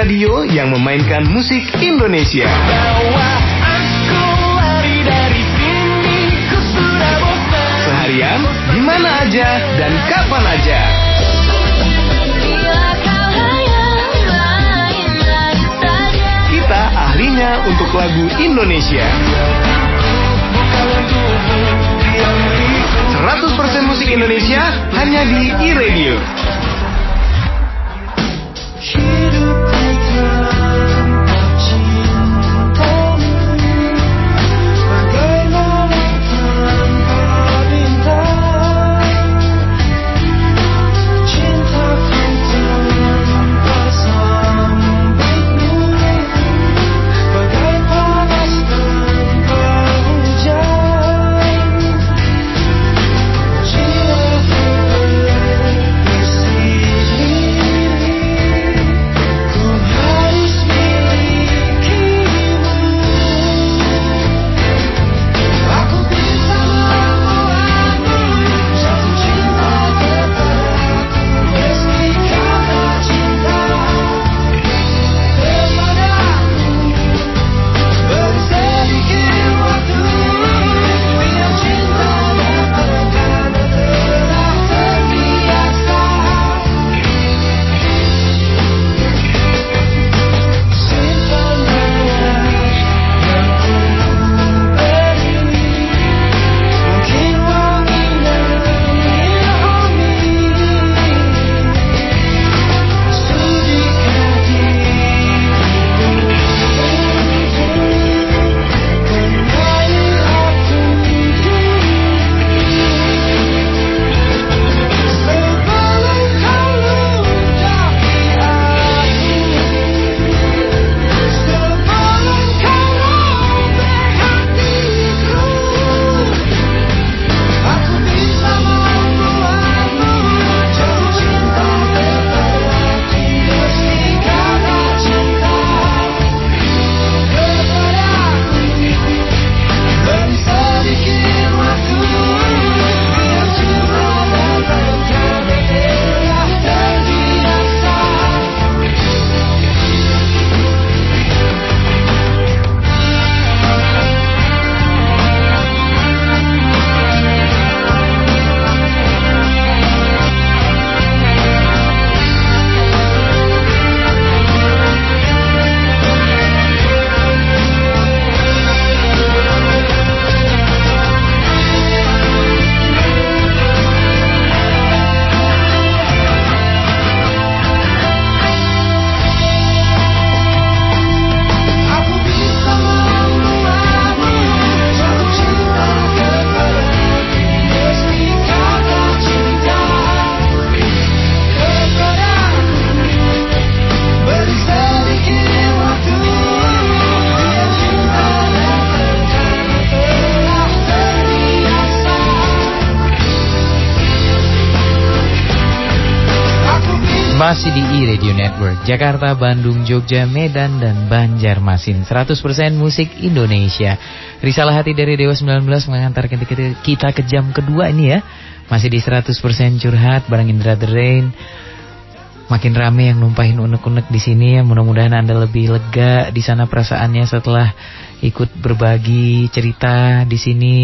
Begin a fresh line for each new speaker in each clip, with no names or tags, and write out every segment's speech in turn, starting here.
radio yang memainkan musik Indonesia. Seharian, di mana aja dan kapan aja. Kita ahlinya untuk lagu Indonesia. 100% musik Indonesia hanya di iRadio.
Masih di iRadio Network, Jakarta, Bandung, Jogja, Medan, dan Banjarmasin. 100% musik Indonesia. Risalah hati dari Dewa 19 mengantarkan kita ke jam kedua ini ya. Masih di 100% curhat bareng Indra The Rain. Makin rame yang numpahin unek-unek di sini ya. Mudah-mudahan Anda lebih lega di sana perasaannya setelah ikut berbagi cerita di sini.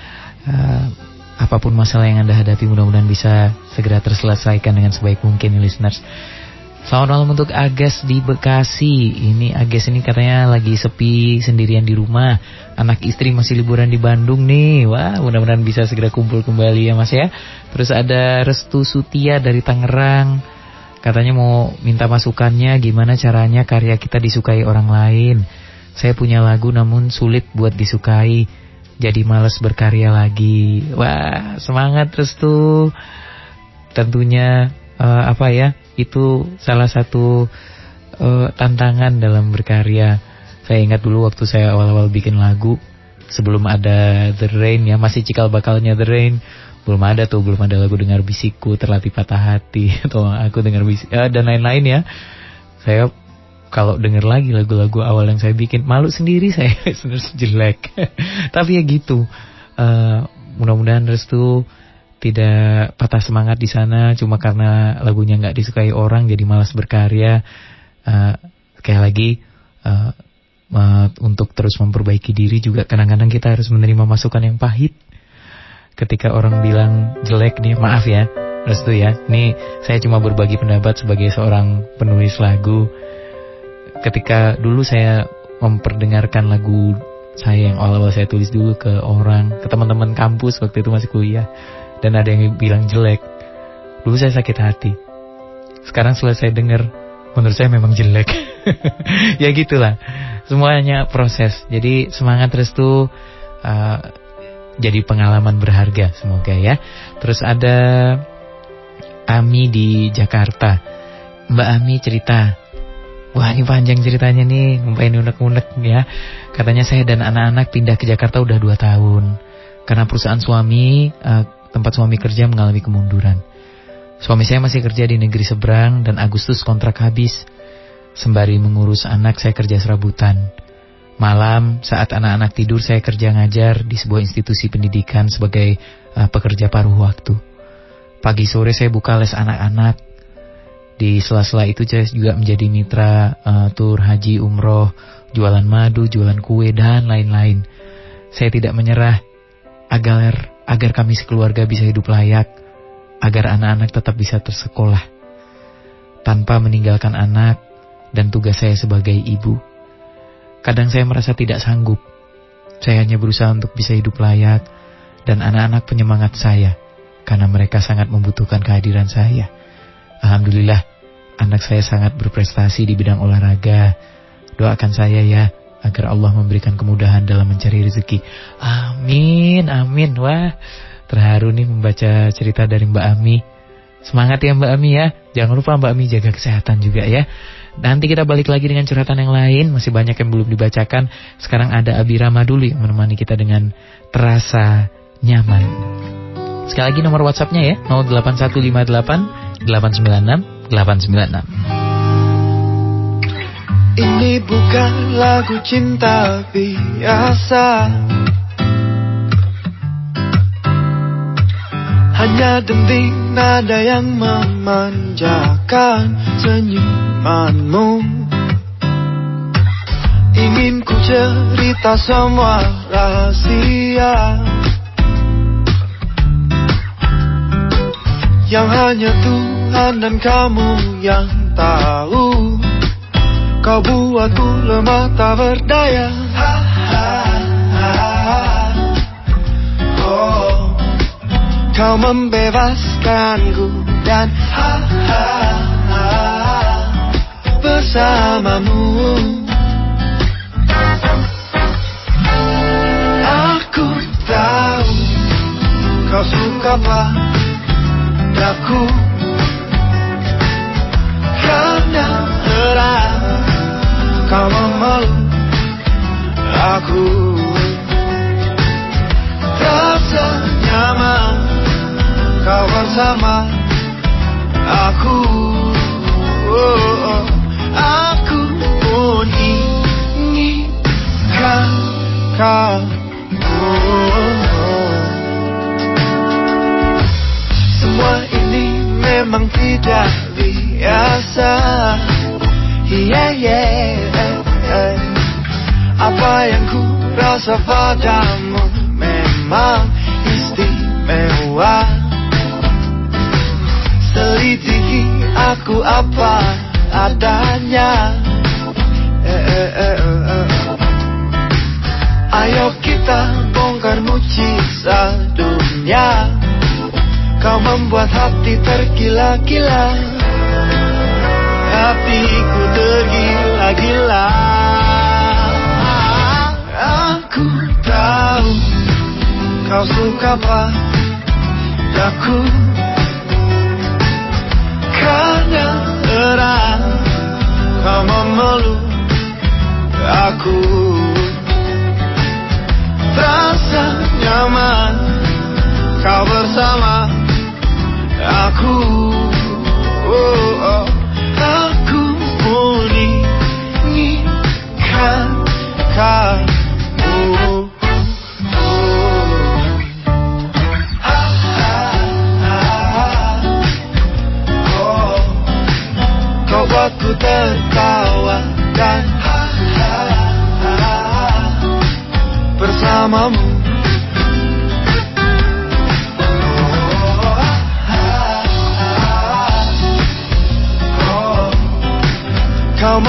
Apapun masalah yang Anda hadapi, mudah-mudahan bisa segera terselesaikan dengan sebaik mungkin, listeners. Selamat malam untuk Agas di Bekasi. Ini Agas ini katanya lagi sepi sendirian di rumah. Anak istri masih liburan di Bandung nih. Wah, mudah-mudahan bisa segera kumpul kembali ya Mas ya. Terus ada Restu Sutia dari Tangerang. Katanya mau minta masukannya gimana caranya karya kita disukai orang lain. Saya punya lagu namun sulit buat disukai. Jadi malas berkarya lagi. Wah, semangat Restu. Tentunya itu salah satu tantangan dalam berkarya. Saya ingat dulu waktu saya awal-awal bikin lagu, sebelum ada The Rain ya, masih cikal bakalnya The Rain, belum ada lagu Dengar Bisikku, Terlatih Patah Hati, atau Aku Dengar Bisik dan lain-lain ya. Saya kalau denger lagi lagu-lagu awal yang saya bikin, malu sendiri saya, sebenarnya jelek. Tapi ya gitu. Mudah-mudahan Restu tidak patah semangat di sana cuma karena lagunya nggak disukai orang jadi malas berkarya. Sekali lagi, untuk terus memperbaiki diri juga kadang-kadang kita harus menerima masukan yang pahit. Ketika orang bilang jelek nih, maaf ya, restu ya, ini saya cuma berbagi pendapat sebagai seorang penulis lagu. Ketika dulu saya memperdengarkan lagu saya yang awal-awal saya tulis dulu ke orang, ke teman-teman kampus waktu itu masih kuliah, dan ada yang bilang jelek, dulu saya sakit hati. Sekarang setelah saya dengar, menurut saya memang jelek. Ya gitulah, semuanya proses. Jadi semangat Restu, jadi pengalaman berharga semoga ya. Terus ada Ami di Jakarta. Mbak Ami cerita, wah ini panjang ceritanya nih, ngumpain unek-unek ya. Katanya saya dan anak-anak pindah ke Jakarta udah 2 tahun karena perusahaan suami, tempat suami kerja mengalami kemunduran. Suami saya masih kerja di negeri seberang dan Agustus kontrak habis. Sembari mengurus anak saya kerja serabutan. Malam saat anak-anak tidur saya kerja ngajar di sebuah institusi pendidikan sebagai pekerja paruh waktu. Pagi sore saya buka les anak-anak. Di sela-sela itu saya juga menjadi mitra tur haji umroh, jualan madu, jualan kue dan lain-lain. Saya tidak menyerah agar kami sekeluarga bisa hidup layak, agar anak-anak tetap bisa tersekolah tanpa meninggalkan anak dan tugas saya sebagai ibu. Kadang saya merasa tidak sanggup. Saya hanya berusaha untuk bisa hidup layak dan anak-anak penyemangat saya karena mereka sangat membutuhkan kehadiran saya. Alhamdulillah, anak saya sangat berprestasi di bidang olahraga. Doakan saya ya, agar Allah memberikan kemudahan dalam mencari rezeki. Amin, amin. Wah, terharu nih membaca cerita dari Mbak Ami. Semangat ya Mbak Ami ya. Jangan lupa Mbak Ami jaga kesehatan juga ya. Nanti kita balik lagi dengan curhatan yang lain. Masih banyak yang belum dibacakan. Sekarang ada Abirama dulu yang menemani kita dengan Terasa Nyaman. Sekali lagi nomor WhatsApp-nya ya, 08158 896 896.
Ini bukan lagu cinta biasa, hanya denting nada yang memanjakan senyumanmu. Ingin ku cerita semua rahasia yang hanya Tuhan dan kamu yang tahu. Kau buatku lemah tak berdaya. Oh, kau membebaskanku dan bersamamu. Aku tahu kau suka padaku karena kau memeluk aku, rasa nyaman kau bersama aku. Aku pun inginkan kamu. Semua ini memang tidak biasa. Apa yang ku rasa padamu memang istimewa. Selidiki aku apa adanya. Ayo kita bongkar mujizat dunia. Kau membuat hati tergila-gila, hatiku tergila-gila. Aku tahu kau suka padaku karena erat kau memeluk aku, rasa nyaman kau bersama aku. Aku pun inginkan kamu. Kau buatku tertawa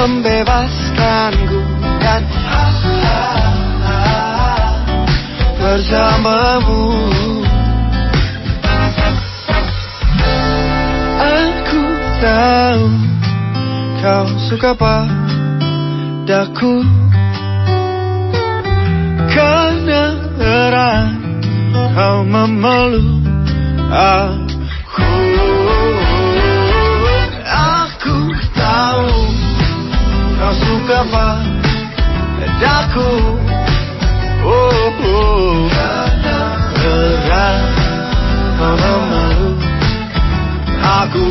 membebaskanku dan bersamamu. Aku tahu kau suka padaku karena erat kau memeluk aku. Aku tahu kau suka padaku. Erat kau memeluk aku.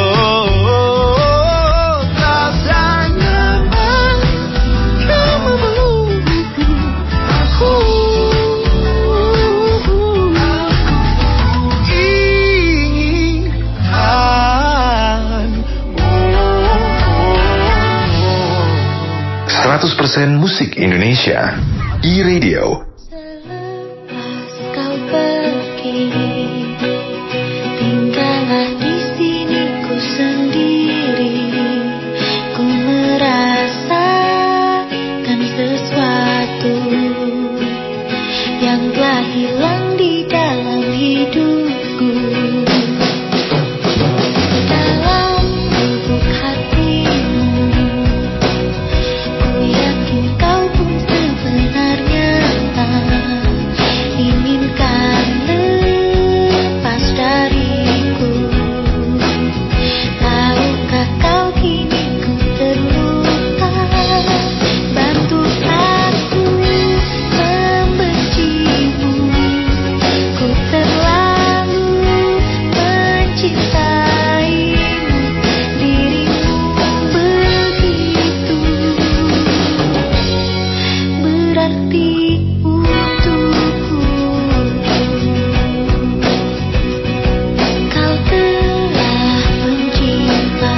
Musik Indonesia e-radio.
Selepas kau pergi, tinggallah di sini ku sendiri. Ku merasakan sesuatu yang telah hilang di dalam hidupku. Dalam lubuk hatimu, ku yakin kau pun sebenarnya inginkan lepas dariku. Tahukah kau kini ku terluka? Bantu aku membencimu. Ku terlalu mencintaimu. Dirimu begitu berarti untukku. Kau telah mencinta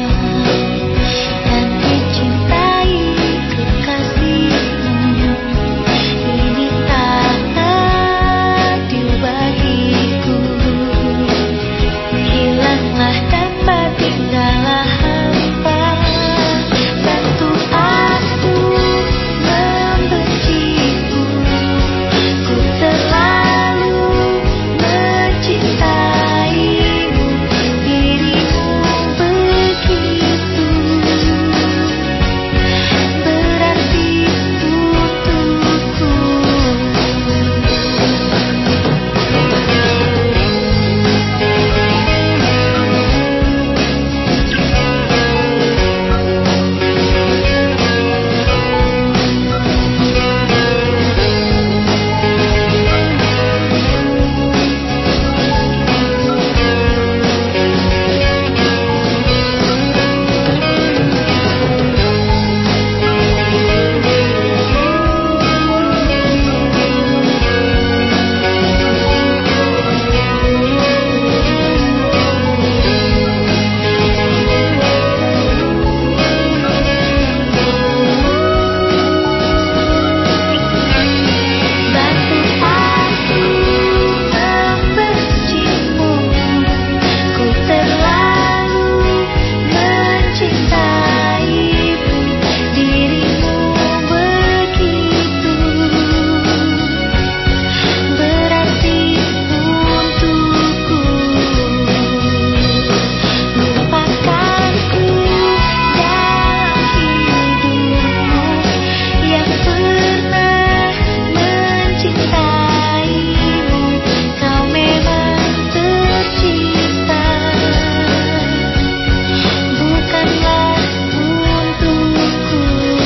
dan dicintai kekasihmu. Ini tak adil bagiku. Hilanglah tanpa tinggallah hampa. Bantu aku membencimu. Ku terlalu mencintaimu. Dirimu begitu berarti untukku. Bantu aku membencimu. Ku terlalu mencintaimu. Dirimu begitu berarti untukku. Lupakanku dalam hidupmu yang pernah mencintaimu. Kau memang tercipta bukanlah untukku.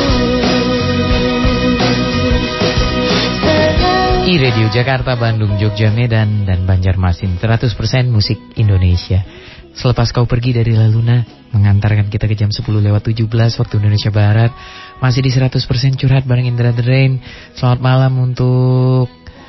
E-radio Jakarta, Bandung, Jogja, Medan, dan Banjarmasin. 100% musik Indonesia. Selepas kau pergi dari La Luna, mengantarkan kita ke jam 10:17 waktu Indonesia Barat. Masih di 100% curhat bareng Indra The Rain. Selamat malam untuk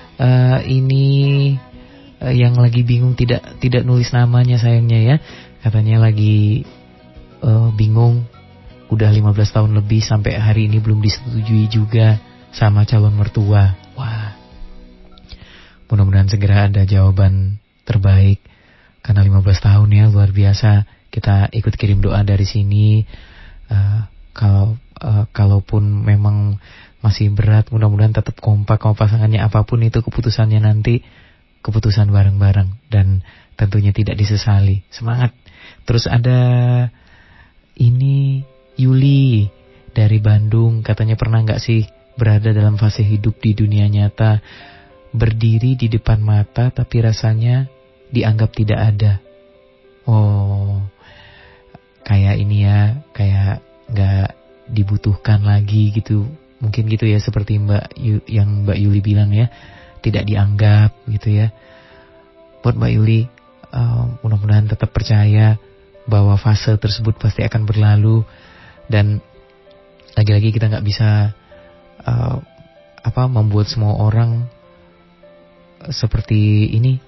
yang lagi bingung tidak nulis namanya sayangnya ya. Katanya lagi bingung, udah 15 tahun lebih sampai hari ini belum disetujui juga sama calon mertua. Wah, mudah-mudahan segera ada jawaban terbaik. Karena 15 tahun ya, luar biasa. Kita ikut kirim doa dari sini. kalaupun memang masih berat, mudah-mudahan tetap kompak sama pasangannya. Apapun itu keputusannya nanti, keputusan bareng-bareng dan tentunya tidak disesali. Semangat. Terus ada ini Yuli dari Bandung, katanya pernah gak sih berada dalam fase hidup di dunia nyata, berdiri di depan mata tapi rasanya dianggap tidak ada. Oh, kayak ini ya, kayak gak dibutuhkan lagi gitu. Mungkin gitu ya, seperti yang Mbak Yuli bilang ya, tidak dianggap gitu ya. Buat Mbak Yuli, mudah-mudahan tetap percaya bahwa fase tersebut pasti akan berlalu. Dan lagi-lagi kita gak bisa membuat semua orang seperti ini.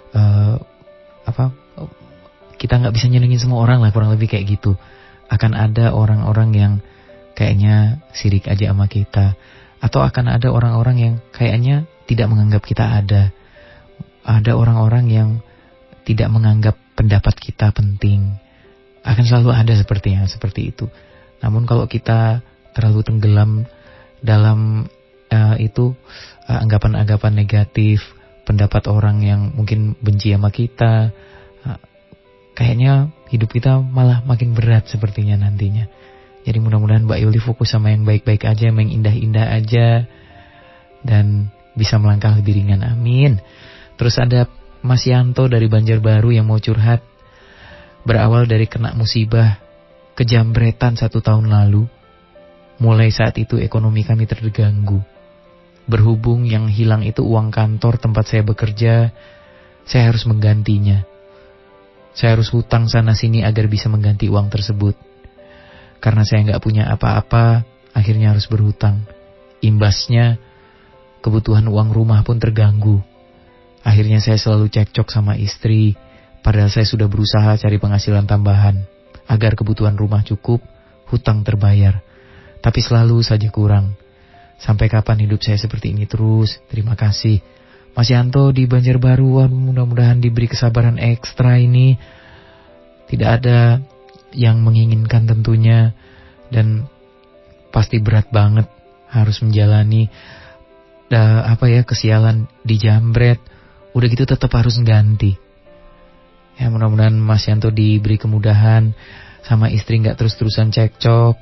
Kita gak bisa nyenengin semua orang lah, kurang lebih kayak gitu. Akan ada orang-orang yang kayaknya sirik aja sama kita, atau akan ada orang-orang yang kayaknya tidak menganggap kita ada. Ada orang-orang yang tidak menganggap pendapat kita penting. Akan selalu ada seperti itu. Namun kalau kita terlalu tenggelam dalam anggapan-anggapan negatif, pendapat orang yang mungkin benci sama kita, kayaknya hidup kita malah makin berat sepertinya nantinya. Jadi mudah-mudahan Mbak Yuli fokus sama yang baik-baik aja, yang indah-indah aja, dan bisa melangkah lebih ringan, amin. Terus ada Mas Yanto dari Banjarbaru yang mau curhat. Berawal dari kena musibah kejamretan 1 tahun lalu, mulai saat itu ekonomi kami terganggu. Berhubung yang hilang itu uang kantor tempat saya bekerja, saya harus menggantinya. Saya harus hutang sana-sini agar bisa mengganti uang tersebut. Karena saya nggak punya apa-apa, akhirnya harus berhutang. Imbasnya, kebutuhan uang rumah pun terganggu. Akhirnya saya selalu cekcok sama istri, padahal saya sudah berusaha cari penghasilan tambahan agar kebutuhan rumah cukup, hutang terbayar. Tapi selalu saja kurang. Sampai kapan hidup saya seperti ini terus? Terima kasih. Mas Yanto di Banjarbaru, mudah-mudahan diberi kesabaran ekstra ini. Tidak ada yang menginginkan tentunya, dan pasti berat banget harus menjalani kesialan dijamret. Udah gitu tetap harus ganti. Ya, mudah-mudahan Mas Yanto diberi kemudahan, sama istri gak terus-terusan cekcok,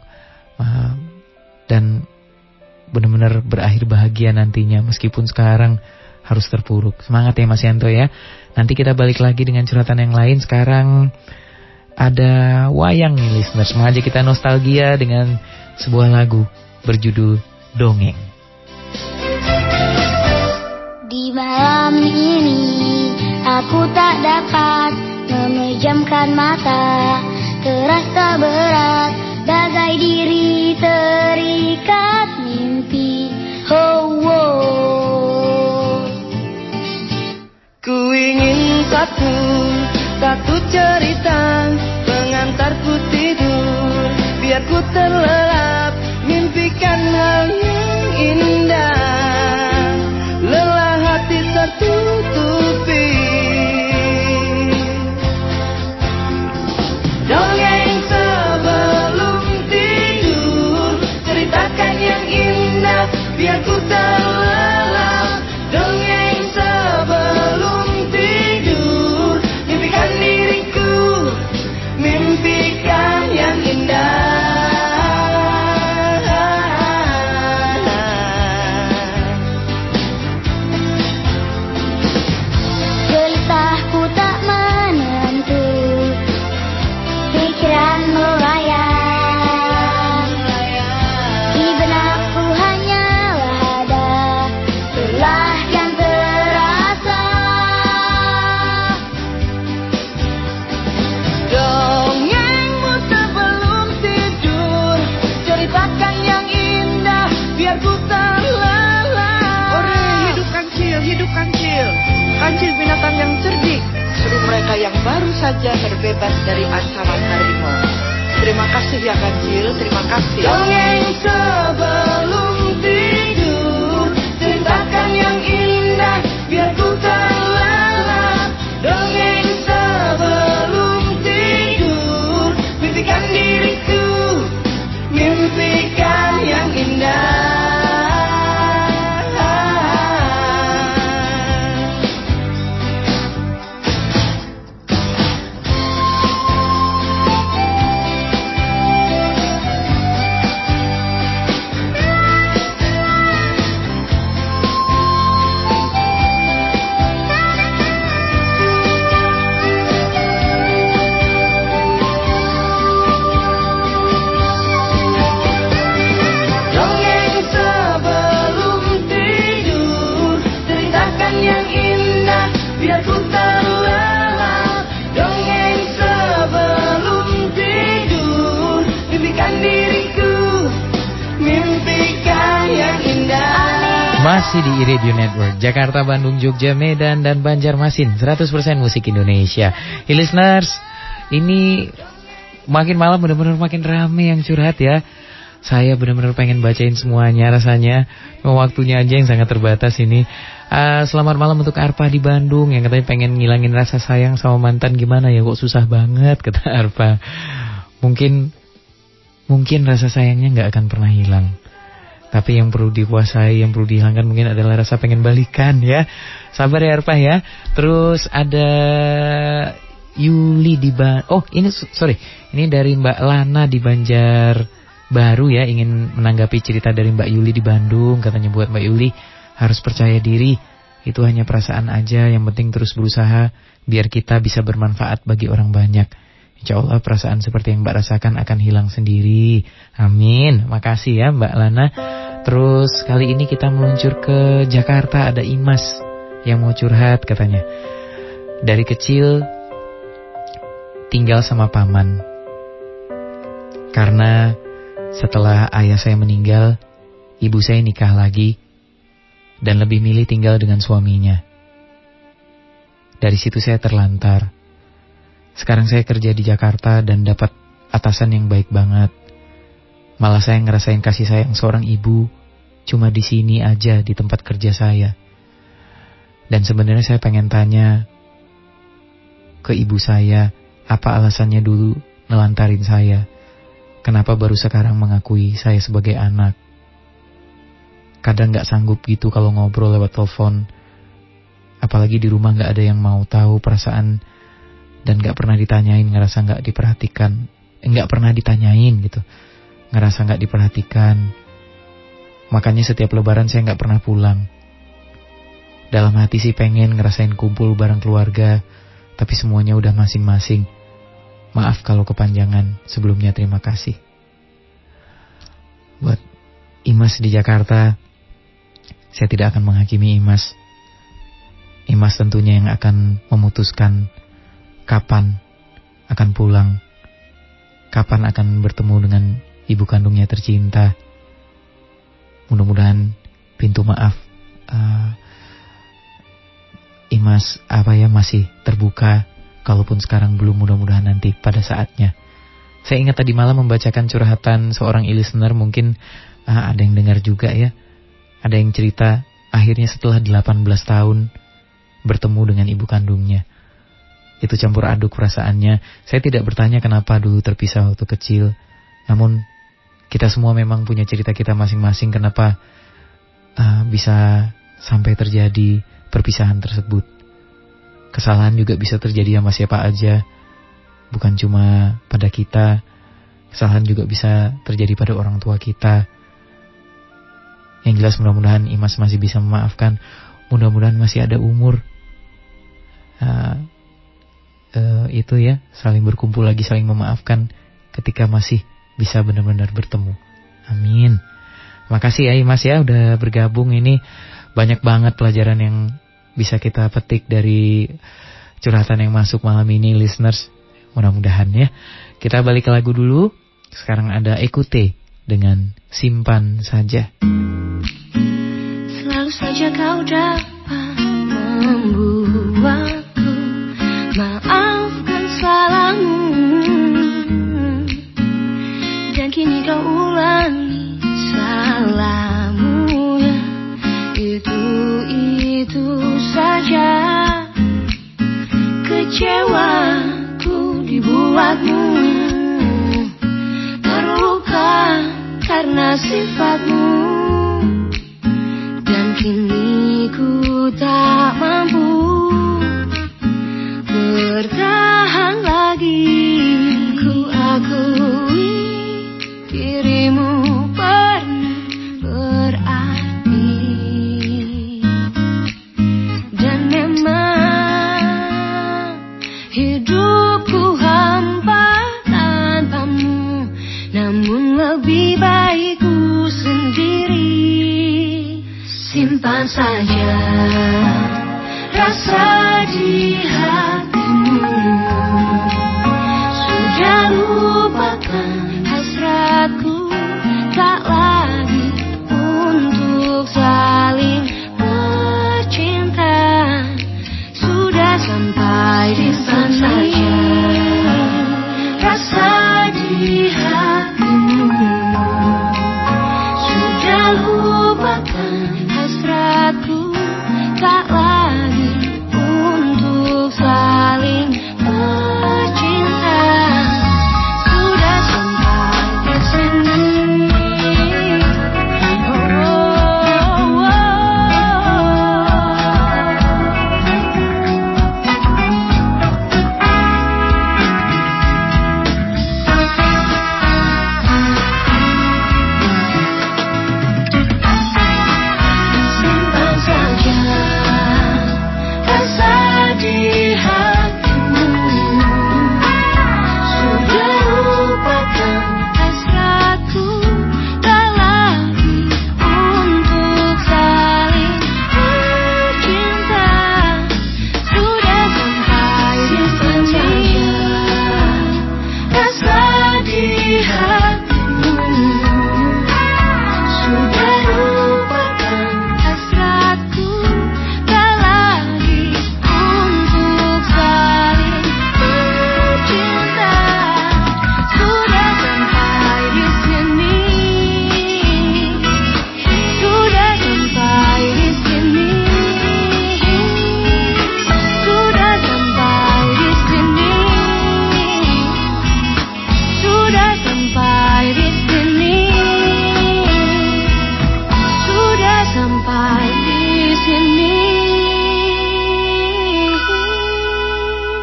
dan benar-benar berakhir bahagia nantinya, meskipun sekarang harus terpuruk. Semangat ya Mas Yanto ya. Nanti kita balik lagi dengan curhatan yang lain. Sekarang ada wayang nih listeners. Sengaja kita nostalgia dengan sebuah lagu berjudul Dongeng.
Di malam ini aku tak dapat memejamkan mata, terasa berat bagai diri terikat mimpi. Oh, oh.
Ku ingin satu cerita mengantarku tidur, biar ku terlelap mimpikan hal yang indah, lelah hati tertutupi. Dongeng sebelum tidur, ceritakan yang indah biar ku terlelap. Dongeng sebelum tidur, mimpikan diriku, mimpikan yang indah.
Gelisahku tak menentu, pikiran melayang. Di benakku hanyalah ada lelah yang terasa.
Dongengmu sebelum tidur, ceritakan yang indah biar ku terlelap.
Ore, hidup kancil, hidup kancil. Kancil binatang yang cerdik, seru mereka yang baru saja terbebas dari ancaman harimau. Terima kasih ya kancil, terima kasih.
Dongeng sebelum tidur, ceritakan yang indah biar ku terlelap. Dongeng sebelum tidur, mimpikan diriku, mimpikan
Masih di Radio Network Jakarta, Bandung, Jogja, Medan, dan Banjarmasin. 100% musik Indonesia. Hey listeners, ini makin malam benar-benar makin rame yang curhat ya. Saya benar-benar pengen bacain semuanya rasanya. Waktunya aja yang sangat terbatas ini. Selamat malam untuk Arpa di Bandung yang katanya pengen ngilangin rasa sayang sama mantan. Gimana ya, kok susah banget kata Arpa. Mungkin rasa sayangnya gak akan pernah hilang. Tapi yang perlu dikuasai, yang perlu dihilangkan mungkin adalah rasa pengen balikan ya. Sabar ya Arpa ya. Terus ada Yuli di ini dari Mbak Lana di Banjarbaru ya, ingin menanggapi cerita dari Mbak Yuli di Bandung. Katanya buat Mbak Yuli, harus percaya diri. Itu hanya perasaan aja, yang penting terus berusaha biar kita bisa bermanfaat bagi orang banyak. Insya Allah perasaan seperti yang Mbak rasakan akan hilang sendiri. Amin. Makasih ya Mbak Lana. Terus kali ini kita meluncur ke Jakarta. Ada Imas yang mau curhat katanya. Dari kecil tinggal sama paman. Karena setelah ayah saya meninggal, ibu saya nikah lagi dan lebih milih tinggal dengan suaminya. Dari situ saya terlantar. Sekarang saya kerja di Jakarta dan dapat atasan yang baik banget. Malah saya ngerasain kasih sayang seorang ibu cuma di sini aja, di tempat kerja saya. Dan sebenarnya saya pengen tanya ke ibu saya, apa alasannya dulu nelantarin saya? Kenapa baru sekarang mengakui saya sebagai anak? Kadang gak sanggup gitu kalau ngobrol lewat telepon. Apalagi di rumah gak ada yang mau tahu perasaan. Dan gak pernah ditanyain, ngerasa gak diperhatikan. Gak pernah ditanyain gitu, ngerasa gak diperhatikan. Makanya setiap lebaran saya gak pernah pulang. Dalam hati sih pengen ngerasain kumpul bareng keluarga, tapi semuanya udah masing-masing. Maaf kalau kepanjangan. Sebelumnya terima kasih. Buat Imas di Jakarta, saya tidak akan menghakimi Imas. Imas tentunya yang akan memutuskan kapan akan pulang, kapan akan bertemu dengan ibu kandungnya tercinta. Mudah-mudahan pintu maaf Imas masih terbuka. Kalaupun sekarang belum, mudah-mudahan nanti pada saatnya. Saya ingat tadi malam membacakan curhatan seorang listener. Mungkin ada yang dengar juga ya. Ada yang cerita akhirnya setelah 18 tahun bertemu dengan ibu kandungnya. Itu campur aduk perasaannya. Saya tidak bertanya kenapa dulu terpisah waktu kecil. Namun kita semua memang punya cerita kita masing-masing. Kenapa bisa sampai terjadi perpisahan tersebut. Kesalahan juga bisa terjadi sama siapa aja. Bukan cuma pada kita. Kesalahan juga bisa terjadi pada orang tua kita. Yang jelas mudah-mudahan Imas masih bisa memaafkan. Mudah-mudahan masih ada umur. Itu ya, saling berkumpul lagi, saling memaafkan ketika masih bisa benar-benar bertemu. Amin. Makasih ya Imas ya udah bergabung. Ini banyak banget pelajaran yang bisa kita petik dari curhatan yang masuk malam ini listeners. Mudah-mudahan ya. Kita balik ke lagu dulu. Sekarang ada Ekute dengan Simpan Saja.
Selalu saja kau dapat membuatku maafkan salahmu, dan kini kau ulangi salahmu ya. Itu saja. Kecewaku dibuatmu terluka karena sifatmu, dan kini ku tak mampu bertahan lagi. Ku akui dirimu pernah berarti, dan memang hidupku hampa tanpamu. Namun lebih baik ku sendiri. Simpan saja rasa di hatimu, sudah lupakan hasratku, tak lagi untuk saling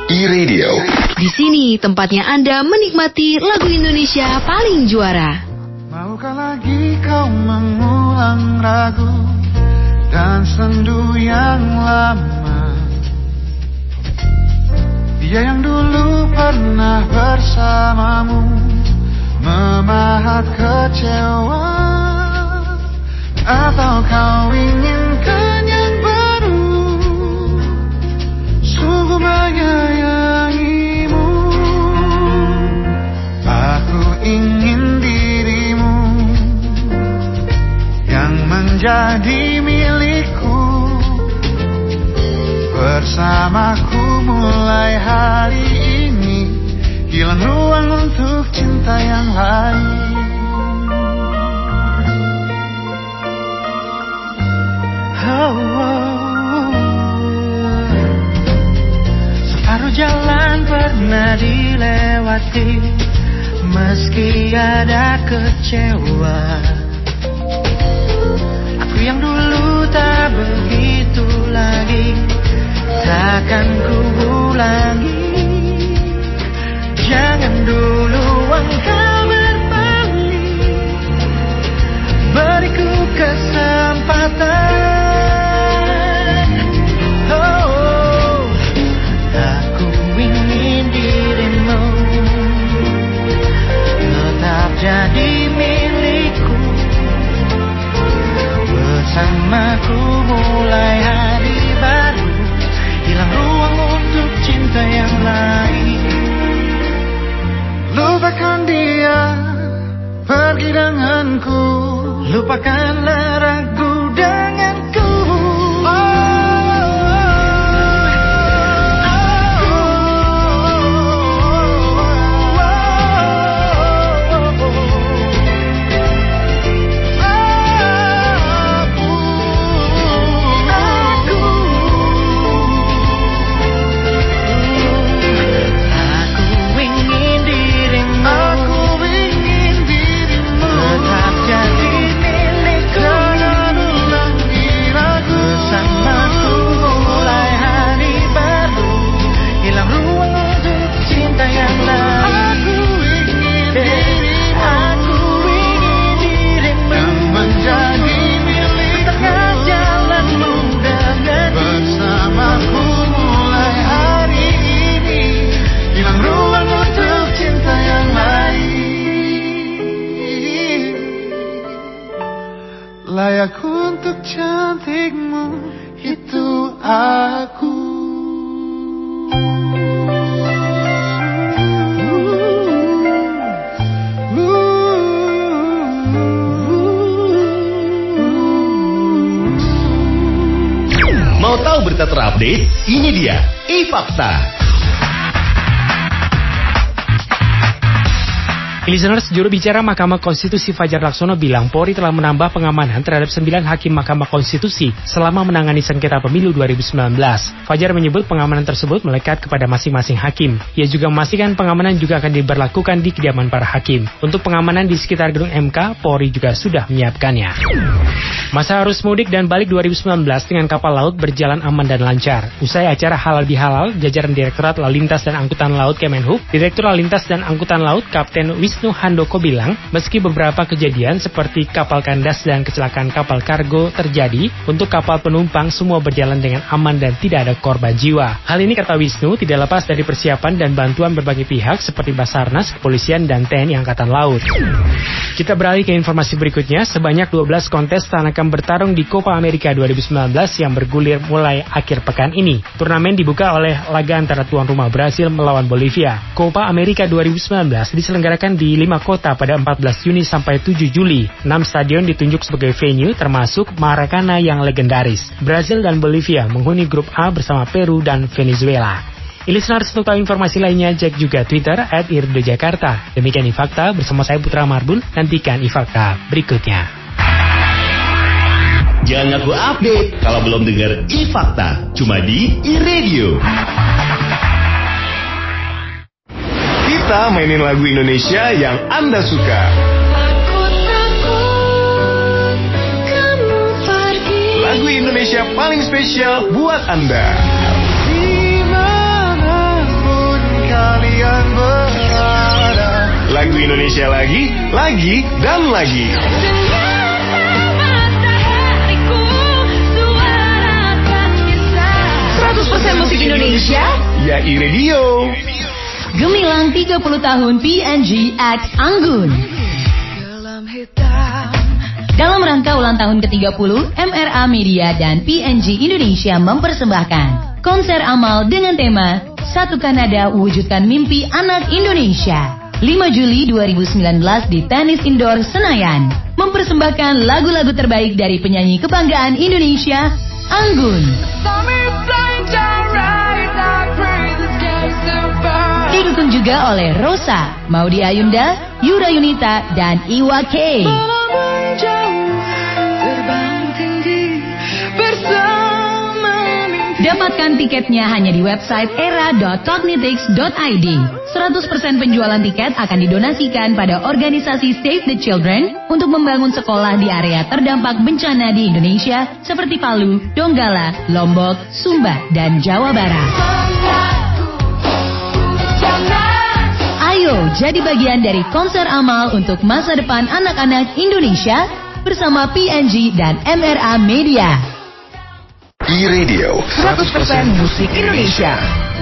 E-Radio.
Di sini tempatnya Anda menikmati lagu Indonesia paling juara.
Maukah lagi kau mengulang ragu dan sendu yang lama? Dia yang dulu pernah bersamamu memahat kecewa. Atau kau inginkan yang baru, sungguh menyayangimu. Aku ingin dirimu yang menjadi milikku, bersamaku mulai hari ini. Hilang ruang untuk cinta yang lain. Separuh jalan pernah dilewati, meski ada kecewa. Aku yang dulu tak begitu lagi, takkan ku ulangi. Jangan dulu engkau berpaling, beriku kesempatan. Jadi milikku, bersamaku mulai hari baru. Hilang ruang untuk cinta yang lain. Lupakan dia, pergi denganku. Lupakanlah ragu denganku. Layak untuk cantikmu, itu aku.
Mau tahu berita terupdate? Ini dia E-Fakta.
Listeners, juru bicara Mahkamah Konstitusi Fajar Laksono bilang Polri telah menambah pengamanan terhadap 9 hakim Mahkamah Konstitusi selama menangani sengketa pemilu 2019. Fajar menyebut pengamanan tersebut melekat kepada masing-masing hakim. Ia juga memastikan pengamanan juga akan diberlakukan di kediaman para hakim. Untuk pengamanan di sekitar gedung MK, Polri juga sudah menyiapkannya. Masa arus mudik dan balik 2019 dengan kapal laut berjalan aman dan lancar. Usai acara Halal Bihalal, jajaran Direktorat Lalu Lintas dan Angkutan Laut Kemenhub, Direktur Lalu Lintas dan Angkutan Laut Kapten Wisnu Handoko bilang, meski beberapa kejadian seperti kapal kandas dan kecelakaan kapal kargo terjadi, untuk kapal penumpang semua berjalan dengan aman dan tidak ada korban jiwa. Hal ini, kata Wisnu, tidak lepas dari persiapan dan bantuan berbagai pihak seperti Basarnas, Kepolisian, dan TNI Angkatan Laut. Kita beralih ke informasi berikutnya. Sebanyak 12 kontestan akan bertarung di Copa America 2019 yang bergulir mulai akhir pekan ini. Turnamen dibuka oleh laga antara tuan rumah Brasil melawan Bolivia. Copa America 2019 diselenggarakan di 5 kota pada 14 Juni sampai 7 Juli. 6 stadion ditunjuk sebagai venue termasuk Maracana yang legendaris. Brasil dan Bolivia menghuni grup A bersama Peru dan Venezuela. Listeners, untuk tahu informasi lainnya, cek juga Twitter @irdojakarta. Demikian E-Fakta bersama saya Putra Marbun. Nantikan E-Fakta berikutnya.
Jangan ngaku update kalau belum dengar E-Fakta. Cuma di E-Radio. Kita mainin lagu Indonesia yang Anda suka.
Aku takut kamu pergi.
Lagu Indonesia paling spesial buat Anda.
Di mana kalian berada.
Lagu Indonesia lagi dan lagi.
100% musik Indonesia.
Ya iRadio.
Gemilang 30 tahun PNG X Anggun. Dalam rangka ulang tahun ke-30, MRA Media dan PNG Indonesia mempersembahkan konser amal dengan tema Satu Kanada Wujudkan Mimpi Anak Indonesia. 5 Juli 2019 di Tenis Indoor Senayan. Mempersembahkan lagu-lagu terbaik dari penyanyi kebanggaan Indonesia, Anggun. Didukung juga oleh Rosa, Maudy Ayunda, Yura Yunita, dan Iwa K. Dapatkan tiketnya hanya di website era.cognitics.id. 100% penjualan tiket akan didonasikan pada organisasi Save the Children untuk membangun sekolah di area terdampak bencana di Indonesia seperti Palu, Donggala, Lombok, Sumba, dan Jawa Barat. Ayo jadi bagian dari konser amal untuk masa depan anak-anak Indonesia bersama PNG dan MRA Media.
iRadio
100% musik Indonesia.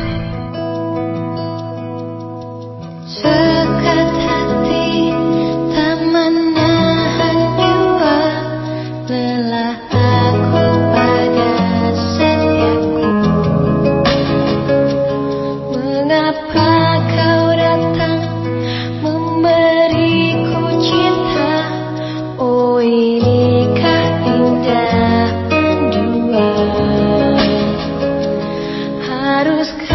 Sekat hati tak menahan jiwa, lelah aku pada setiaku. Mengapa kau datang memberiku cinta? Oh inikah indah mendua? Haruskah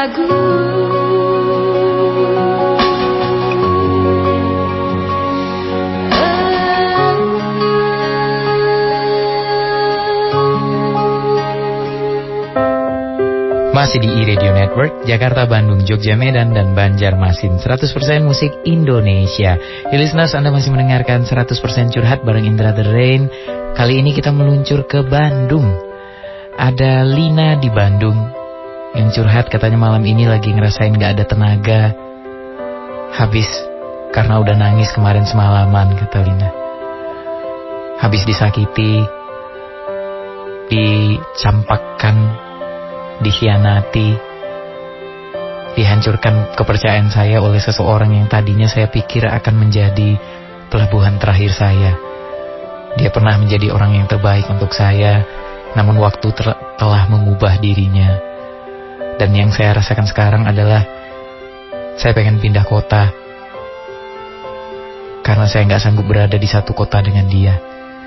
ragu.
Masih di iRadio Network, Jakarta, Bandung, Jogja, Medan, dan Banjarmasin. 100% musik Indonesia. Listeners, Anda masih mendengarkan 100% curhat bareng Indra The Rain. Kali ini kita meluncur ke Bandung. Ada Lina di Bandung yang curhat, katanya malam ini lagi ngerasain gak ada tenaga. Habis karena udah nangis kemarin semalaman, kata Lina. Habis disakiti, dicampakkan, dikhianati, dihancurkan kepercayaan saya oleh seseorang yang tadinya saya pikir akan menjadi pelabuhan terakhir saya. Dia pernah menjadi orang yang terbaik untuk saya, namun waktu telah mengubah dirinya. Dan yang saya rasakan sekarang adalah saya pengen pindah kota, karena saya gak sanggup berada di satu kota dengan dia.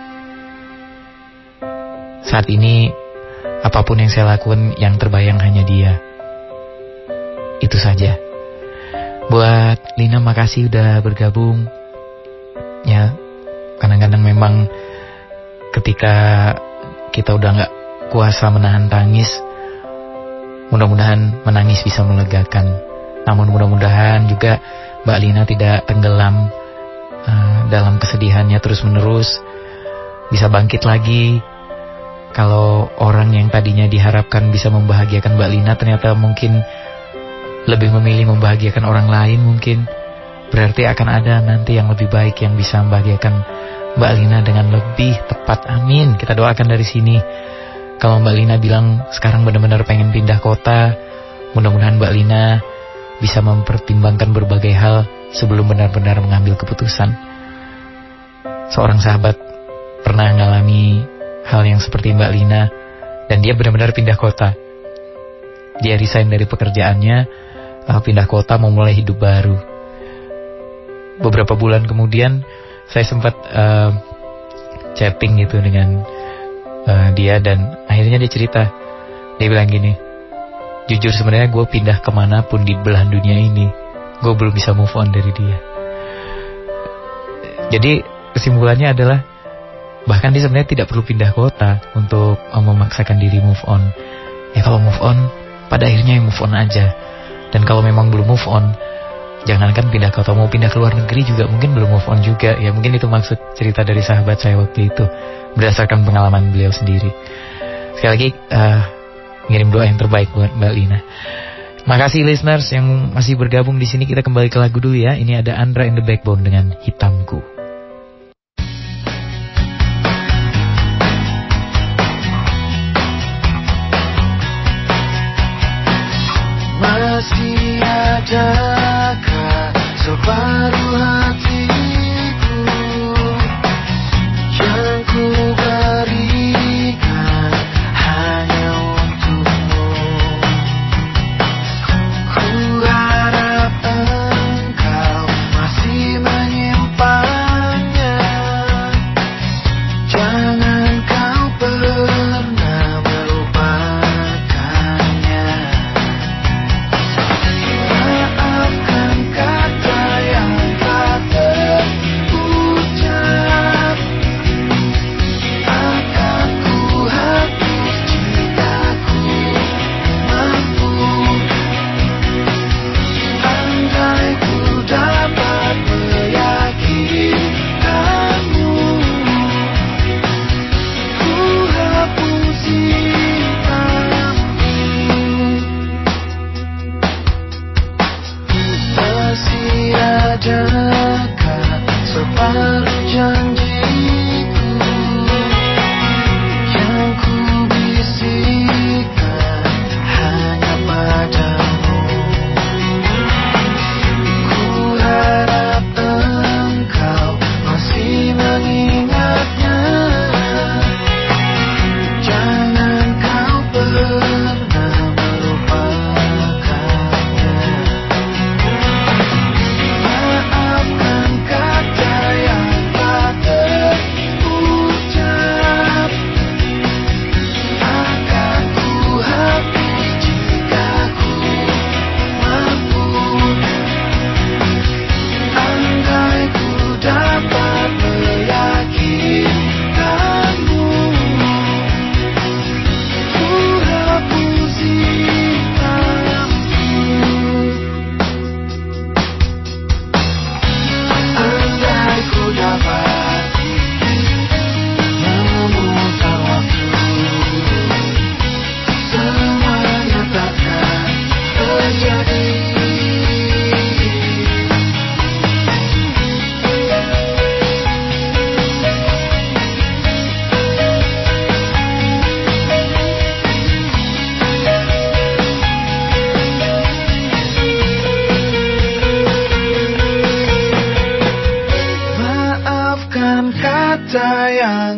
Saat ini apapun yang saya lakukan, yang terbayang hanya dia. Itu saja. Buat Lina, makasih udah bergabung. Ya, kadang-kadang memang ketika kita udah gak kuasa menahan tangis, mudah-mudahan menangis bisa melegakan. Namun mudah-mudahan juga Mbak Lina tidak tenggelam dalam kesedihannya terus-menerus, bisa bangkit lagi. Kalau orang yang tadinya diharapkan bisa membahagiakan Mbak Lina ternyata mungkin lebih memilih membahagiakan orang lain, mungkin berarti akan ada nanti yang lebih baik yang bisa membahagiakan Mbak Lina dengan lebih tepat. Amin. Kita doakan dari sini. Kalau Mbak Lina bilang sekarang benar-benar pengen pindah kota, mudah-mudahan Mbak Lina bisa mempertimbangkan berbagai hal sebelum benar-benar mengambil keputusan. Seorang sahabat pernah mengalami hal yang seperti Mbak Lina, dan dia benar-benar pindah kota. Dia resign dari pekerjaannya, pindah kota, mau mulai hidup baru. Beberapa bulan kemudian saya sempat chatting gitu dengan dia, dan akhirnya dia cerita. Dia bilang gini, jujur sebenarnya gue pindah kemanapun di belahan dunia ini, gue belum bisa move on dari dia. Jadi kesimpulannya adalah bahkan dia sebenarnya tidak perlu pindah kota untuk memaksakan diri move on. Ya kalau move on, pada akhirnya ya move on aja. Dan kalau memang belum move on, jangankan pindah kota, mau pindah ke luar negeri juga mungkin belum move on juga. Ya mungkin itu maksud cerita dari sahabat saya waktu itu, berdasarkan pengalaman beliau sendiri. Sekali lagi, ngirim doa yang terbaik buat Mbak Lina. Makasih listeners yang masih bergabung di sini. Kita kembali ke lagu dulu ya. Ini ada Andra and the Backbone dengan Hitamku.
Masih adakah separuh hatiku yang ku berikan hanya untukmu? Ku harap engkau masih menyimpannya. Jangan kau pernah melupakannya. Maafkan kata yang tak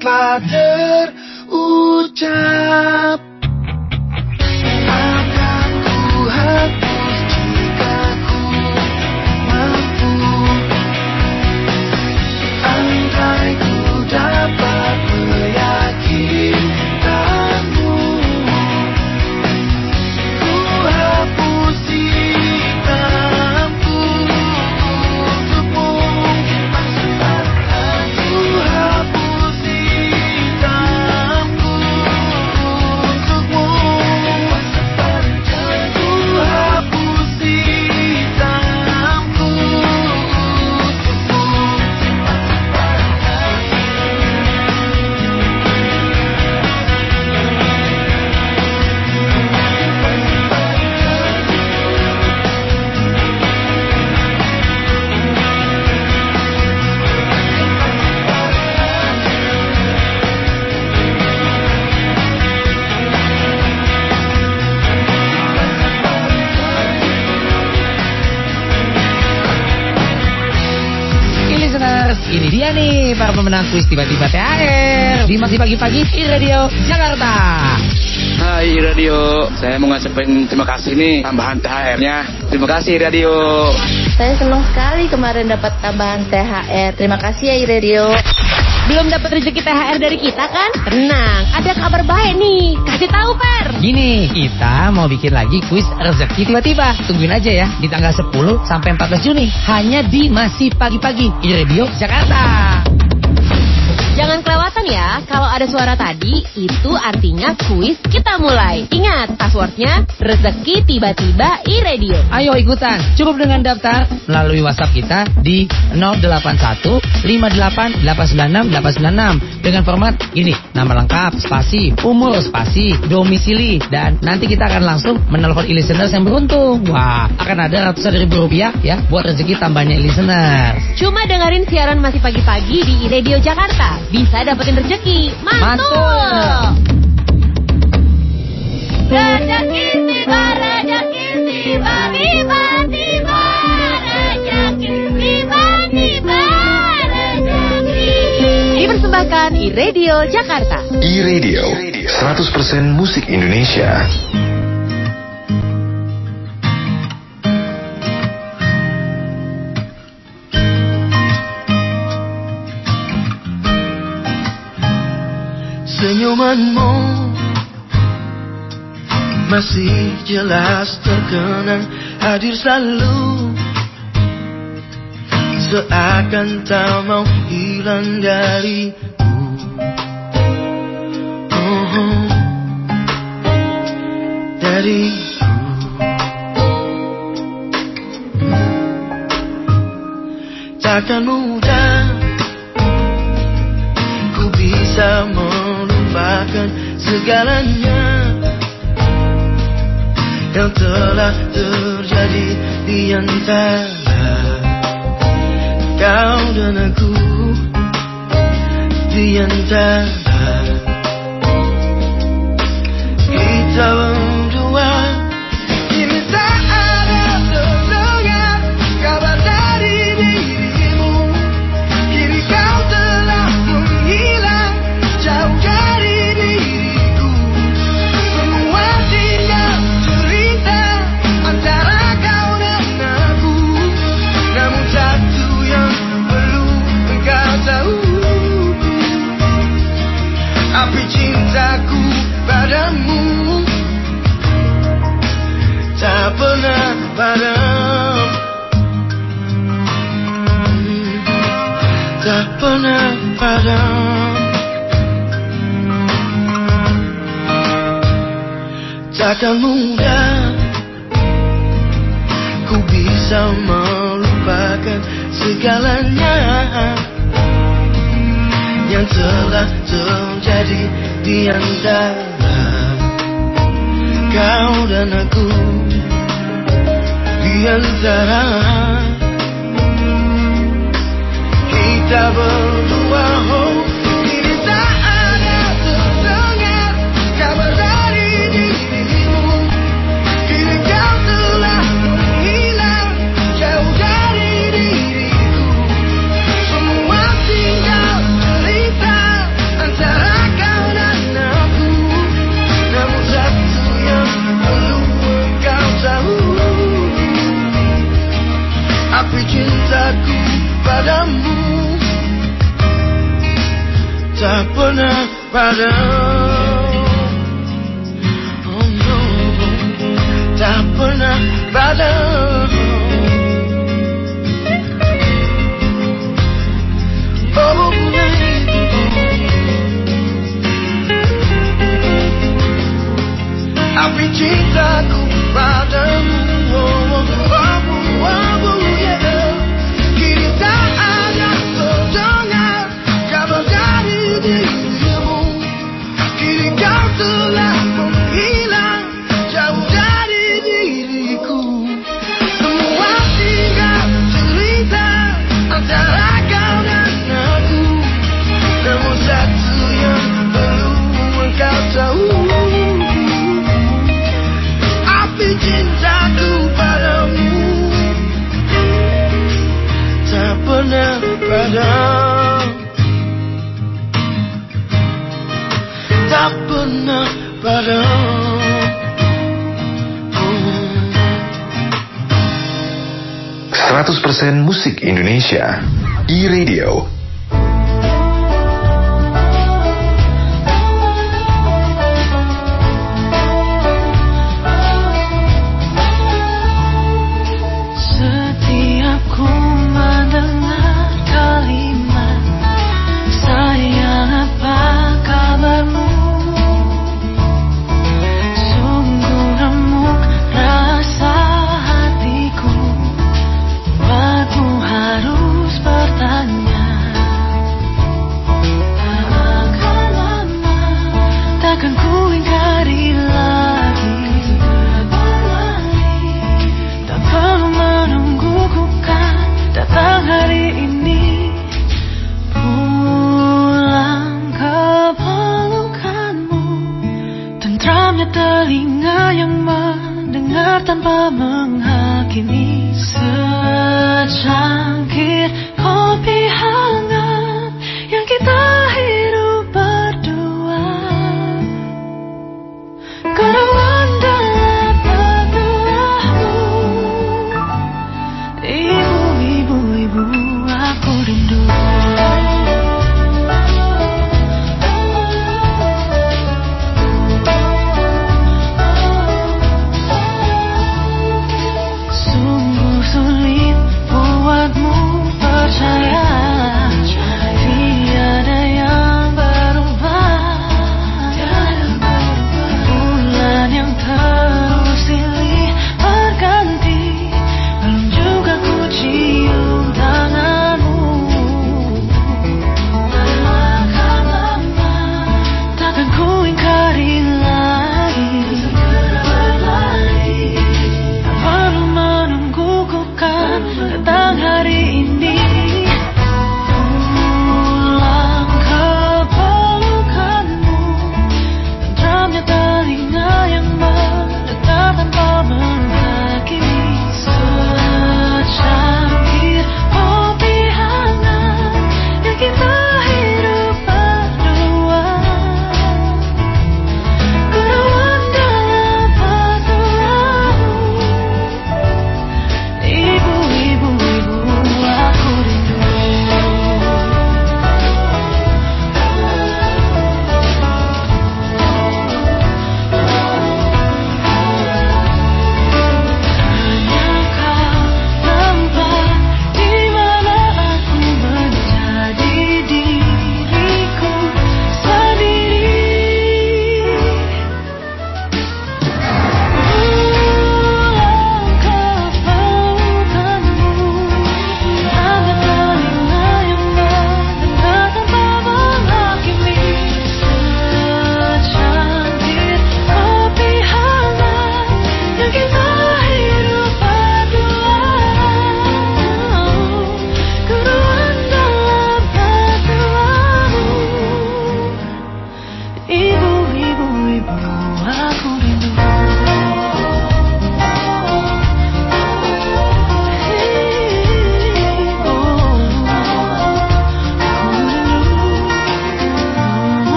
telah terucap. Akan ku hapus jika ku mampu. Andai ku dapat meyakinkanmu, ku hapus hitamku untukmu. Ku hapus hitamku untukmu. Ku hapus hitamku
Listeners, ini dia nih para pemenang kuis tiba-tiba THR di Masih Pagi-Pagi iRadio Jakarta.
Hai Radio, saya mau ngucapin terima kasih nih tambahan THR-nya. Terima kasih Radio.
Saya senang sekali kemarin dapat tambahan THR. Terima kasih ya iRadio.
Belum dapat rezeki THR dari kita kan? Tenang, ada kabar baik nih. Kasih tahu Per.
Gini, kita mau bikin lagi kuis rezeki tiba-tiba. Tungguin aja ya di tanggal 10 sampai 14 Juni hanya di Masih Pagi-Pagi iRadio Jakarta.
Jangan kelewatan ya, kalau ada suara tadi, itu artinya kuis kita mulai. Ingat, passwordnya rezeki tiba-tiba iRadio.
Ayo ikutan, cukup dengan daftar melalui WhatsApp kita di 081 58 896 896 dengan format ini, nama lengkap, spasi, umur, spasi, domisili, dan nanti kita akan langsung menelpon listeners yang beruntung. Wah, akan ada ratusan ribu rupiah ya buat rezeki tambahnya listeners.
Cuma dengerin siaran Masih Pagi-Pagi di iRadio Jakarta. Bisa dapetin rezeki. Mantul.
Rezeki tiba, rezeki tiba, tiba-tiba. Rezeki tiba-tiba, rezeki.
Dipersembahkan iRadio Jakarta.
iRadio 100% musik Indonesia.
Senyumanmu masih jelas terkenang, hadir selalu, seakan tak mau hilang dariku. Dariku. Takkan mudah ku bisa melupakan segalanya yang telah terjadi di antara kau dan aku, di antara kita berdua. Kini tak ada terdengar kabar dari dirimu, kini kau telah menghilang jauh dari diriku. Semua tinggal cerita antara kau dan aku, namun satu yang perlu engkau tahu, api cintaku padamu tak pernah padam, tak pernah padam. Takkan mudah ku bisa melupakan segalanya yang telah terjadi di antara kau dan aku, di antara kita berdua. Kini tak ada terdengar kabar dari dirimu, kini kau telah menghilang jauh dari diriku. Semua tinggal cerita antara padam. Oh no, tak pernah padam. Oh api cintaku padamu. Oh, oh, oh, oh, oh, yeah. Kini tak ada terdengar kabar dari dirimu. Kini kau telah menghilang jauh dari diriku. Semua tinggal cerita antara kau dan aku. Namun satu yang perlu engkau tahu, api cintaku padamu tak pernah padam. Tak pernah padam.
100% musik Indonesia. E-Radio.
Setiap ku mendengar kalimat sayang, apa kabarmu? Sungguh remuk rasa hatiku, buatku harus bertanya. Takkan lama, takkan ku ingkari lagi. Tak perlu menungguku kan datang hari ini. Pulang ke pelukanmu, tentramnya telinga yang mendengar tanpa menghakimi. Secangkir kopi hangat yang kita hidup berdua. Keruan dalam penuahmu, ibu, aku rindu. Sungguh sulit buatmu percaya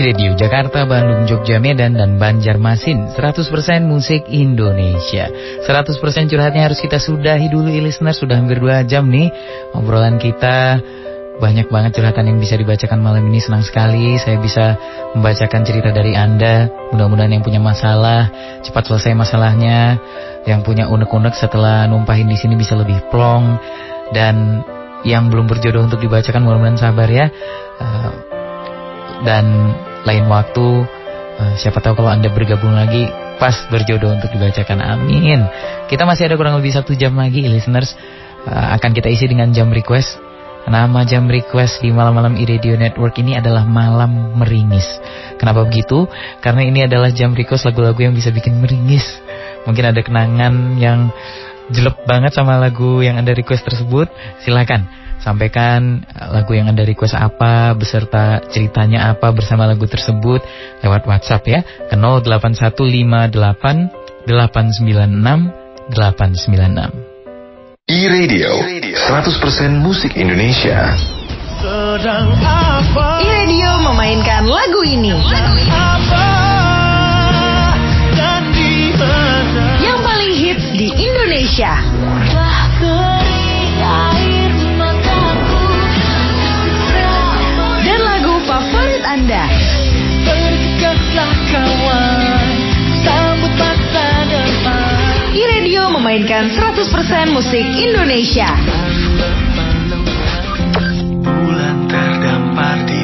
iRadio Jakarta, Bandung, Jogja, Medan, dan Banjarmasin. 100% musik Indonesia. 100% curhatnya harus kita sudahi dulu, listener. Sudah hampir 2 jam nih obrolan kita. Banyak banget curhatan yang bisa dibacakan malam ini. Senang sekali saya bisa membacakan cerita dari Anda. Mudah-mudahan yang punya masalah cepat selesai masalahnya. Yang punya unek-unek setelah numpahin di sini bisa lebih plong. Dan yang belum berjodoh untuk dibacakan mudah-mudahan sabar ya. Dan lain waktu siapa tahu kalau Anda bergabung lagi pas berjodoh untuk dibacakan. Amin. Kita masih ada kurang lebih 1 jam lagi, listeners. Akan kita isi dengan jam request. Nama jam request di malam-malam iRadio Network ini adalah Malam Meringis. Kenapa begitu? Karena ini adalah jam request lagu-lagu yang bisa bikin meringis. Mungkin ada kenangan yang jelek banget sama lagu yang Anda request tersebut. Silakan sampaikan lagu yang Anda request apa, beserta ceritanya apa bersama lagu tersebut lewat WhatsApp ya, ke 08158 896 896.
iRadio 100% musik Indonesia.
iRadio memainkan lagu ini. Yang paling hits di Indonesia. Dan lagu favorit Anda. iRadio memainkan 100% musik Indonesia.
Bulan terdampar di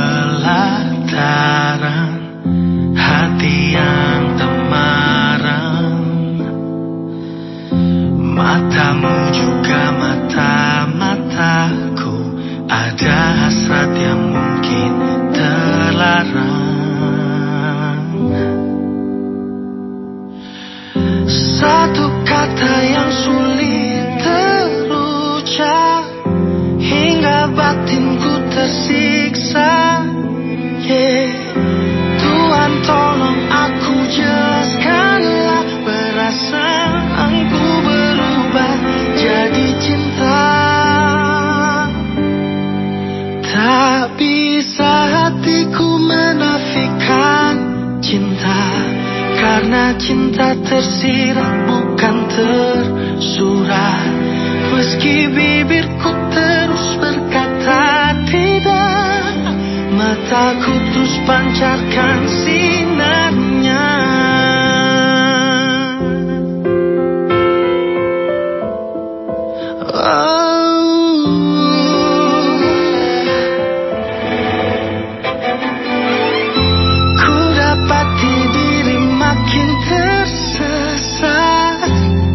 pelataran hati yang temaram. Matamu juga mata-mataku, ada hasrat yang mungkin terlarang. Satu kata yang sulit terucap hingga batinku tersiksa. Tuhan tolong aku jelaskanlah, perasaanku berubah jadi cinta. Tak bisa hatiku menafikan cinta, karena cinta tersirat bukan tersurat. Meski bibirku terus berkata tidak, mataku terus pancarkan